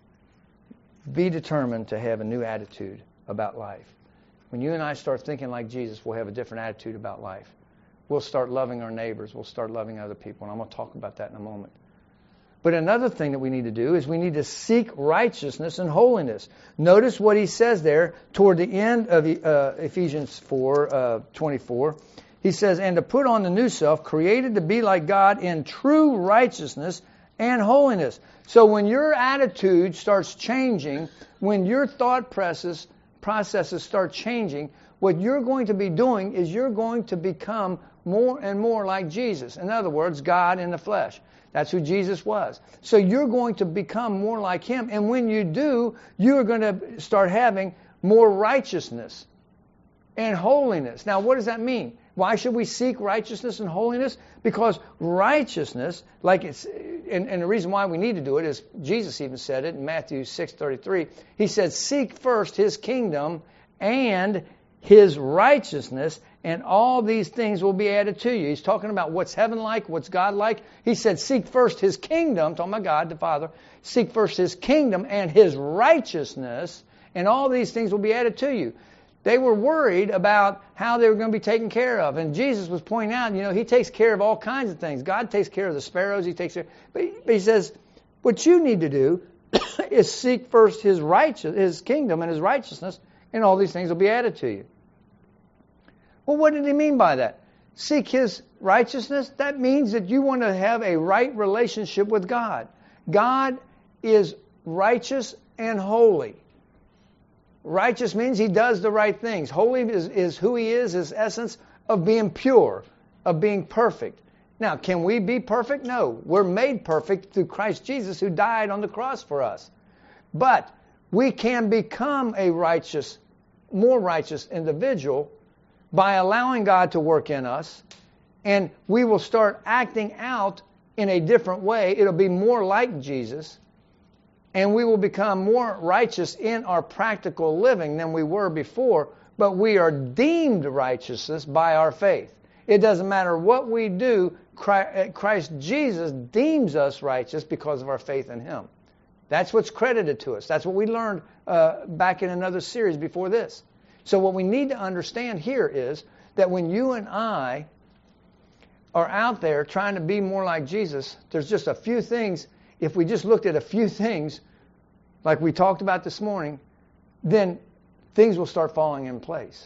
Be determined to have a new attitude about life. When you and I start thinking like Jesus, we'll have a different attitude about life. We'll start loving our neighbors. We'll start loving other people. And I'm going to talk about that in a moment. But another thing that we need to do is we need to seek righteousness and holiness. Notice what he says there toward the end of uh, Ephesians four, uh, twenty-four. He says, and to put on the new self, created to be like God in true righteousness and holiness. So when your attitude starts changing, when your thought processes, processes start changing, what you're going to be doing is you're going to become more and more like Jesus. In other words, God in the flesh. That's who Jesus was. So you're going to become more like Him. And when you do, you're going to start having more righteousness and holiness. Now, what does that mean? Why should we seek righteousness and holiness? Because righteousness, like it's, and, and the reason why we need to do it is Jesus even said it in Matthew six thirty-three. He said, seek first His kingdom and His righteousness, and all these things will be added to you. He's talking about what's heaven like, what's God like. He said, seek first His kingdom, talking about God the Father, seek first His kingdom and His righteousness, and all these things will be added to you. They were worried about how they were going to be taken care of. And Jesus was pointing out, you know, He takes care of all kinds of things. God takes care of the sparrows. He takes care. But He, but he says, what you need to do is seek first His righteous, His kingdom and His righteousness, and all these things will be added to you. Well, what did He mean by that? Seek His righteousness? That means that you want to have a right relationship with God. God is righteous and holy. Righteous means He does the right things. Holy is, is who He is, His essence of being pure, of being perfect. Now, can we be perfect? No. We're made perfect through Christ Jesus who died on the cross for us. But we can become a righteous, more righteous individual by allowing God to work in us, and we will start acting out in a different way. It'll be more like Jesus. And we will become more righteous in our practical living than we were before, but we are deemed righteousness by our faith. It doesn't matter what we do, Christ Jesus deems us righteous because of our faith in Him. That's what's credited to us. That's what we learned uh, back in another series before this. So what we need to understand here is that when you and I are out there trying to be more like Jesus, there's just a few things. If we just looked at a few things, like we talked about this morning, then things will start falling in place.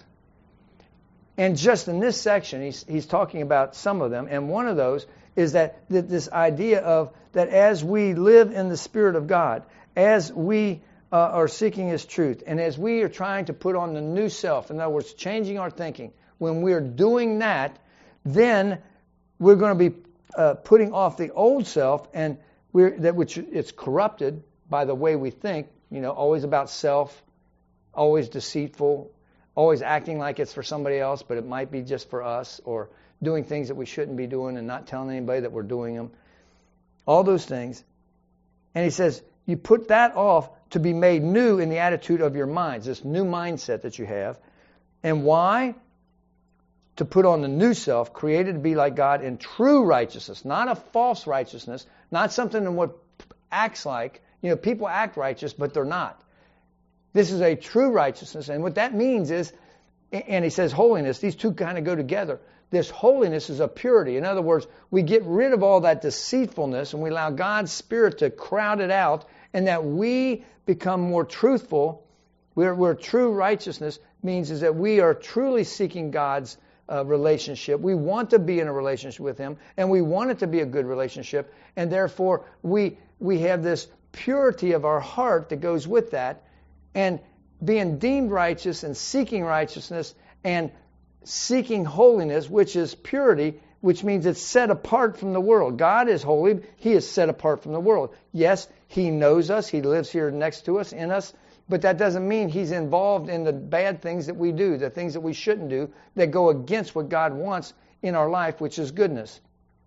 And just in this section, he's, he's talking about some of them. And one of those is that, that this idea of that as we live in the Spirit of God, as we uh, are seeking His truth, and as we are trying to put on the new self, in other words, changing our thinking, when we're doing that, then we're going to be uh, putting off the old self, and we're that which it's corrupted by the way we think. You know, always about self, always deceitful, always acting like it's for somebody else, but it might be just for us, or doing things that we shouldn't be doing and not telling anybody that we're doing them. All those things. And he says, you put that off to be made new in the attitude of your minds, this new mindset that you have. And why? To put on the new self, created to be like God in true righteousness, not a false righteousness, not something in what acts like. You know, people act righteous, but they're not. This is a true righteousness, and what that means is, and he says holiness, these two kind of go together. This holiness is a purity. In other words, we get rid of all that deceitfulness and we allow God's Spirit to crowd it out, and that we become more truthful. Where, where true righteousness means is that we are truly seeking God's uh, relationship. We want to be in a relationship with Him, and we want it to be a good relationship, and therefore we we have this purity of our heart that goes with that. And being deemed righteous and seeking righteousness and seeking holiness, which is purity, which means it's set apart from the world. God is holy. He is set apart from the world. Yes, He knows us. He lives here next to us, in us. But that doesn't mean He's involved in the bad things that we do, the things that we shouldn't do, that go against what God wants in our life, which is goodness.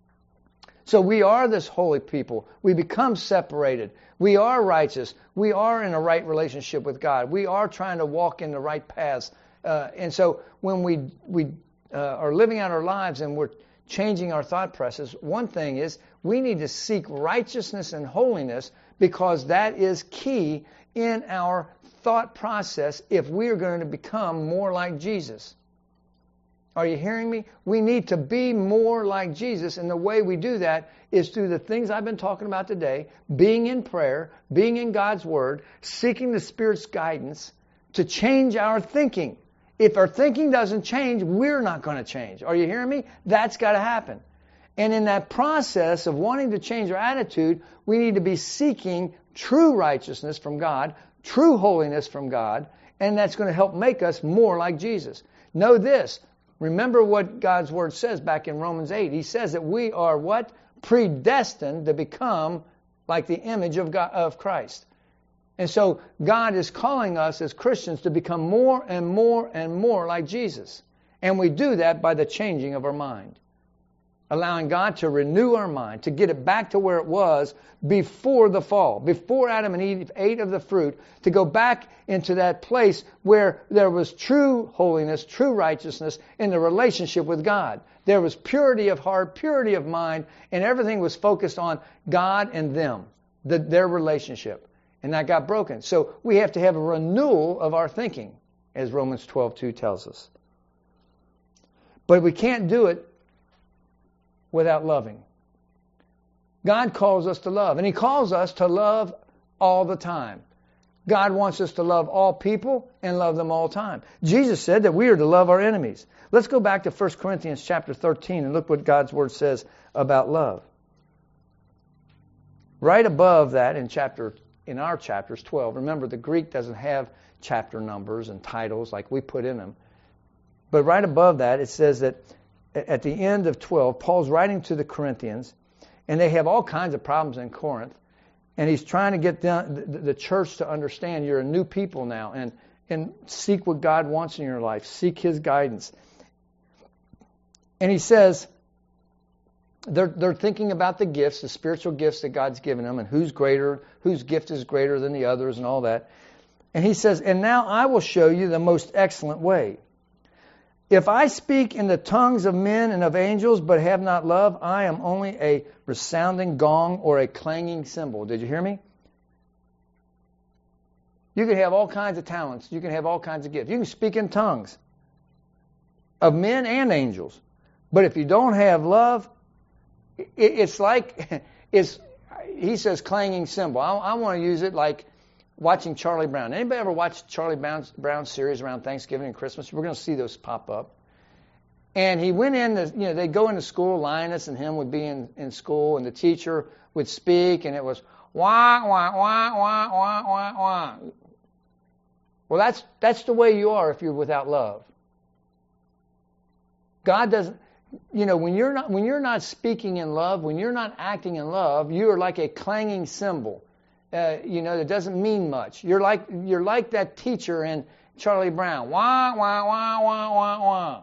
So we are this holy people. We become separated. We are righteous. We are in a right relationship with God. We are trying to walk in the right paths. Uh, and so when we we uh, are living out our lives and we're changing our thought process, one thing is we need to seek righteousness and holiness, because that is key in our thought process if we are going to become more like Jesus. Are you hearing me? We need to be more like Jesus, and the way we do that is through the things I've been talking about today, being in prayer, being in God's Word, seeking the Spirit's guidance to change our thinking. If our thinking doesn't change, we're not going to change. Are you hearing me? That's got to happen. And in that process of wanting to change our attitude, we need to be seeking true righteousness from God, true holiness from God, and that's going to help make us more like Jesus. Know this. Remember what God's Word says back in Romans eight. He says that we are what? Predestined to become like the image of God, of Christ. And so God is calling us as Christians to become more and more and more like Jesus. And we do that by the changing of our mind. Allowing God to renew our mind, to get it back to where it was before the fall, before Adam and Eve ate of the fruit, to go back into that place where there was true holiness, true righteousness in the relationship with God. There was purity of heart, purity of mind, and everything was focused on God and them, the, their relationship. And that got broken. So we have to have a renewal of our thinking, as Romans twelve two tells us. But we can't do it without loving. God calls us to love, and He calls us to love all the time. God wants us to love all people and love them all the time. Jesus said that we are to love our enemies. Let's go back to First Corinthians chapter thirteen and look what God's Word says about love. Right above that in chapter in our chapters twelve, remember the Greek doesn't have chapter numbers and titles like we put in them. But right above that it says that at the end of twelve, Paul's writing to the Corinthians, and they have all kinds of problems in Corinth, and he's trying to get the, the church to understand you're a new people now, and, and seek what God wants in your life. Seek His guidance. And he says they're, they're thinking about the gifts, the spiritual gifts that God's given them, and who's greater, whose gift is greater than the others and all that. And he says, and now I will show you the most excellent way. If I speak in the tongues of men and of angels, but have not love, I am only a resounding gong or a clanging cymbal. Did you hear me? You can have all kinds of talents. You can have all kinds of gifts. You can speak in tongues of men and angels. But if you don't have love, it's like, it's, he says clanging cymbal. I, I want to use it like watching Charlie Brown. Anybody ever watch Charlie Brown's, Brown's series around Thanksgiving and Christmas? We're going to see those pop up. And he went in, the, you know, they'd go into school, Linus and him would be in, in school, and the teacher would speak, and it was wah, wah, wah, wah, wah, wah, wah. Well, that's that's the way you are if you're without love. God doesn't, you know, when you're not when you're not speaking in love, when you're not acting in love, you are like a clanging cymbal. Uh, you know, that doesn't mean much. You're like you're like that teacher in Charlie Brown. Wah, wah, wah, wah, wah, wah.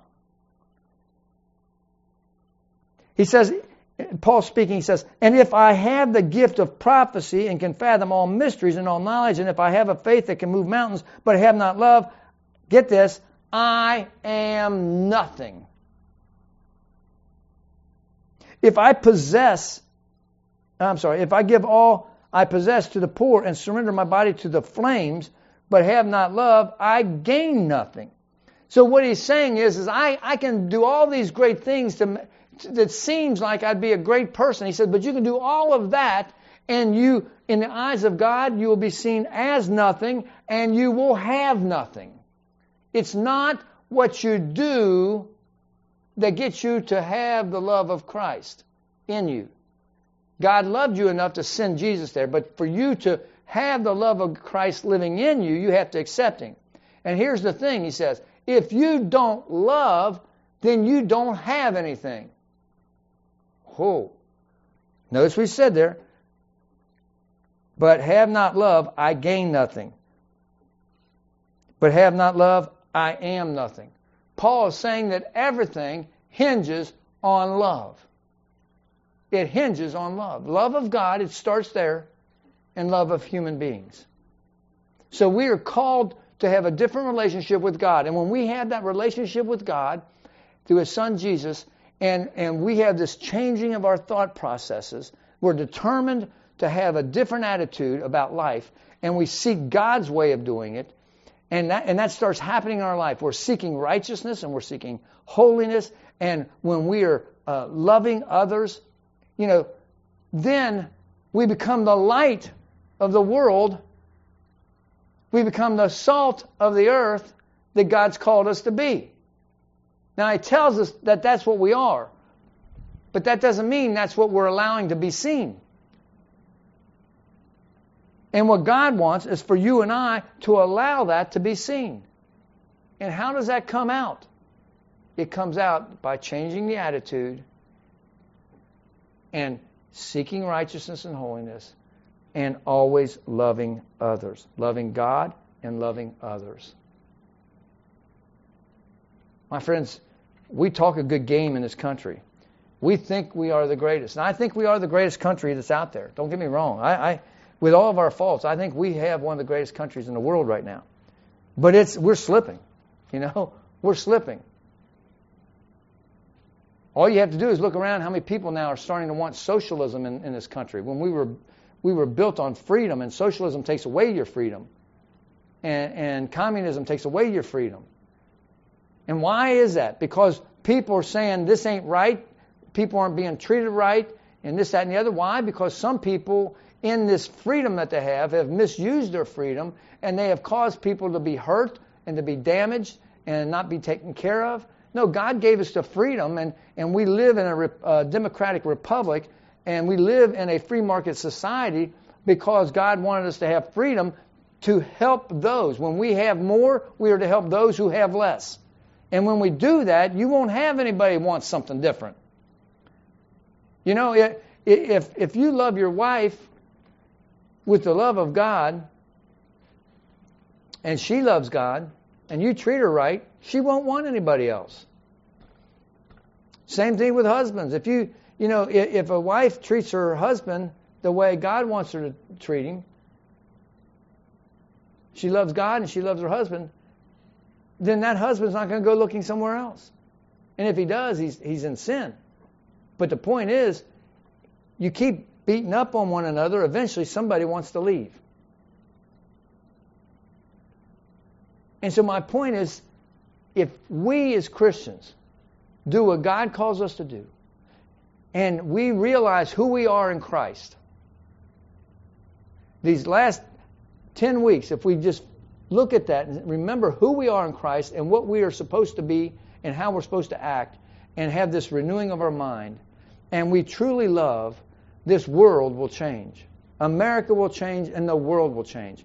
He says, Paul speaking, he says, and if I have the gift of prophecy and can fathom all mysteries and all knowledge, and if I have a faith that can move mountains, but I have not love, get this, I am nothing. If I possess, I'm sorry, if I give all I possess to the poor and surrender my body to the flames, but have not love, I gain nothing. So what he's saying is, is I, I can do all these great things to that seems like I'd be a great person. He said, but you can do all of that, and you, in the eyes of God, you will be seen as nothing, and you will have nothing. It's not what you do that gets you to have the love of Christ in you. God loved you enough to send Jesus there, but for you to have the love of Christ living in you, you have to accept Him. And here's the thing, he says, if you don't love, then you don't have anything. Oh, notice we said there, but have not love, I gain nothing. But have not love, I am nothing. Paul is saying that everything hinges on love. It hinges on love. Love of God, it starts there, and love of human beings. So we are called to have a different relationship with God. And when we have that relationship with God through His Son Jesus, And, and we have this changing of our thought processes. We're determined to have a different attitude about life, and we seek God's way of doing it, and that, and that starts happening in our life. We're seeking righteousness, and we're seeking holiness, and when we are uh, loving others, you know, then we become the light of the world. We become the salt of the earth that God's called us to be. Now, He tells us that that's what we are. But that doesn't mean that's what we're allowing to be seen. And what God wants is for you and I to allow that to be seen. And how does that come out? It comes out by changing the attitude and seeking righteousness and holiness and always loving others. Loving God and loving others. My friends, we talk a good game in this country. We think we are the greatest. And I think we are the greatest country that's out there. Don't get me wrong. I, I, with all of our faults, I think we have one of the greatest countries in the world right now. But it's we're slipping. You know, we're slipping. All you have to do is look around how many people now are starting to want socialism in, in this country. When we were we were built on freedom, and socialism takes away your freedom. And, and communism takes away your freedom. And why is that? Because people are saying this ain't right, people aren't being treated right, and this, that, and the other. Why? Because some people in this freedom that they have have misused their freedom, and they have caused people to be hurt and to be damaged and not be taken care of. No, God gave us the freedom, and, and we live in a re, uh, democratic republic, and we live in a free market society because God wanted us to have freedom to help those. When we have more, we are to help those who have less. And when we do that, you won't have anybody who wants something different. You know, if if you love your wife with the love of God, and she loves God, and you treat her right, she won't want anybody else. Same thing with husbands. If you, you know, if, if a wife treats her husband the way God wants her to treat him, she loves God and she loves her husband, then that husband's not going to go looking somewhere else. And if he does, he's he's in sin. But the point is, you keep beating up on one another, eventually somebody wants to leave. And so my point is, if we as Christians do what God calls us to do, and we realize who we are in Christ, these last ten weeks, if we just look at that and remember who we are in Christ and what we are supposed to be and how we're supposed to act, and have this renewing of our mind, and we truly love, this world will change. America will change and the world will change.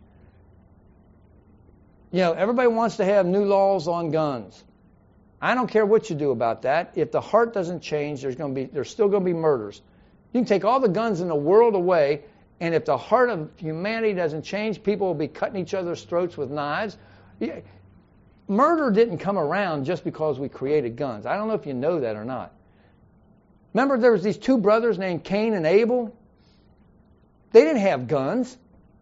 You know, everybody wants to have new laws on guns. I don't care what you do about that. If the heart doesn't change, there's going to be there's still going to be murders. You can take all the guns in the world away, and if the heart of humanity doesn't change, people will be cutting each other's throats with knives. Yeah. Murder didn't come around just because we created guns. I don't know if you know that or not. Remember there was these two brothers named Cain and Abel? They didn't have guns.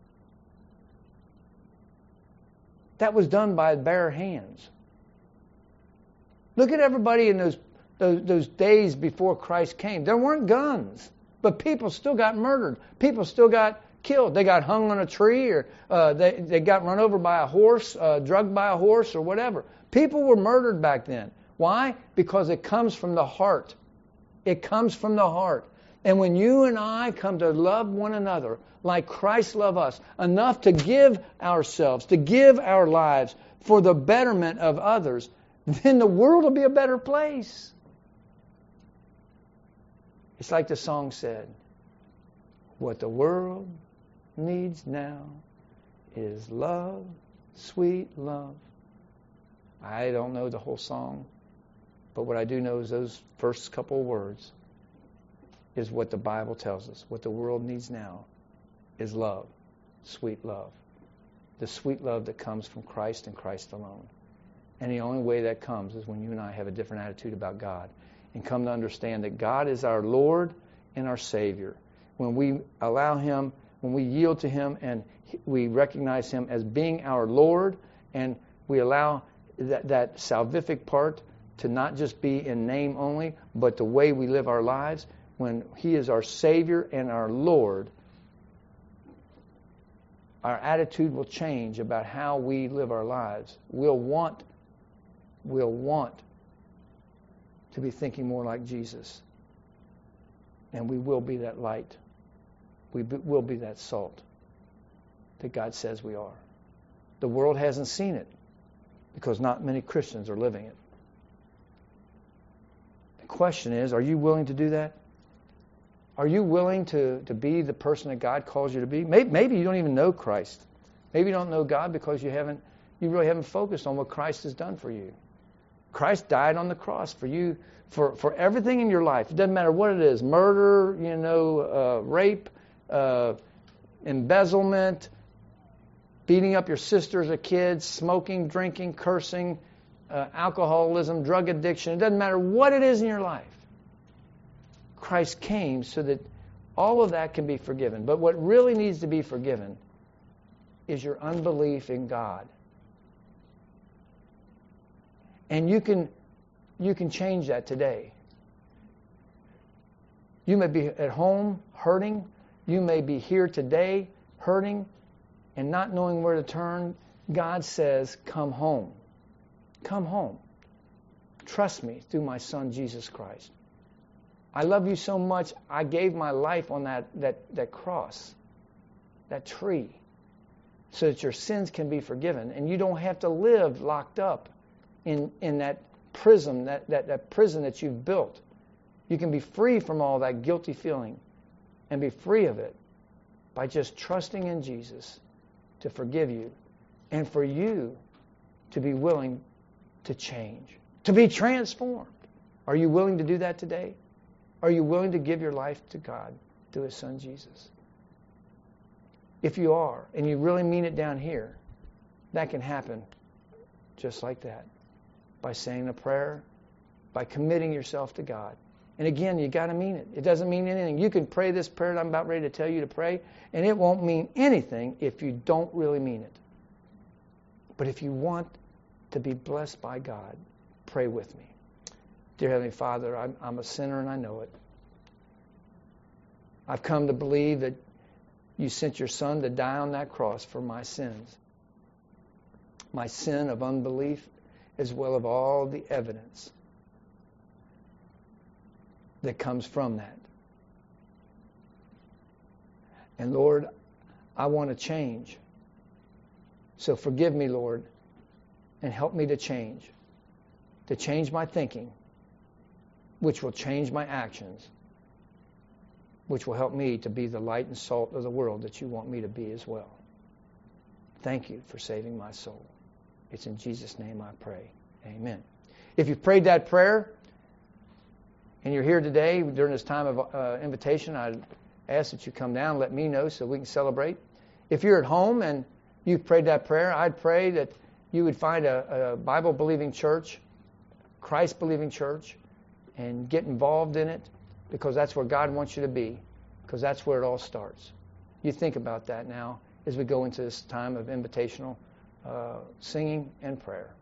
That was done by bare hands. Look at everybody in those, those those days before Christ came. There weren't guns, but people still got murdered. People still got killed. They got hung on a tree, or uh, they they got run over by a horse, uh, drugged by a horse, or whatever. People were murdered back then. Why? Because it comes from the heart. It comes from the heart. And when you and I come to love one another like Christ loved us, enough to give ourselves, to give our lives for the betterment of others, then the world will be a better place. It's like the song said, what the world needs now is love, sweet love. I don't know the whole song, but what I do know is those first couple of words is what the Bible tells us. What the world needs now is love, sweet love. The sweet love that comes from Christ and Christ alone. And the only way that comes is when you and I have a different attitude about God and come to understand that God is our Lord and our Savior. When we allow Him, when we yield to Him and we recognize Him as being our Lord, and we allow that, that salvific part to not just be in name only, but the way we live our lives, when He is our Savior and our Lord, our attitude will change about how we live our lives. We'll want, we'll want to be thinking more like Jesus. And we will be that light. We be, will be that salt that God says we are. The world hasn't seen it because not many Christians are living it. The question is, are you willing to do that? Are you willing to, to be the person that God calls you to be? Maybe, maybe you don't even know Christ. Maybe you don't know God because you haven't, you really haven't focused on what Christ has done for you. Christ died on the cross for you, for, for everything in your life. It doesn't matter what it is, murder, you know, uh, rape, uh, embezzlement, beating up your sister as a kid, smoking, drinking, cursing, uh, alcoholism, drug addiction. It doesn't matter what it is in your life. Christ came so that all of that can be forgiven. But what really needs to be forgiven is your unbelief in God. And you can you can change that today. You may be at home hurting. You may be here today hurting and not knowing where to turn. God says, come home. Come home. Trust me through my Son, Jesus Christ. I love you so much, I gave my life on that, that, that cross, that tree, so that your sins can be forgiven. And you don't have to live locked up in, in that prison, that, that, that prison that you've built. You can be free from all that guilty feeling and be free of it by just trusting in Jesus to forgive you and for you to be willing to change, to be transformed. Are you willing to do that today? Are you willing to give your life to God through His Son Jesus? If you are, and you really mean it down here, that can happen just like that. By saying a prayer, by committing yourself to God. And again, you got to mean it. It doesn't mean anything. You can pray this prayer that I'm about ready to tell you to pray, and it won't mean anything if you don't really mean it. But if you want to be blessed by God, pray with me. Dear Heavenly Father, I'm, I'm a sinner and I know it. I've come to believe that you sent your Son to die on that cross for my sins. my sin of unbelief, as well as all the evidence that comes from that. And Lord, I want to change. So forgive me, Lord, and help me to change. To change my thinking, which will change my actions, which will help me to be the light and salt of the world that you want me to be as well. Thank you for saving my soul. It's in Jesus' name I pray. Amen. If you prayed that prayer and you're here today during this time of uh, invitation, I ask that you come down and let me know so we can celebrate. If you're at home and you've prayed that prayer, I'd pray that you would find a, a Bible-believing church, Christ-believing church, and get involved in it, because that's where God wants you to be, because that's where it all starts. You think about that now as we go into this time of invitational uh, singing and prayer.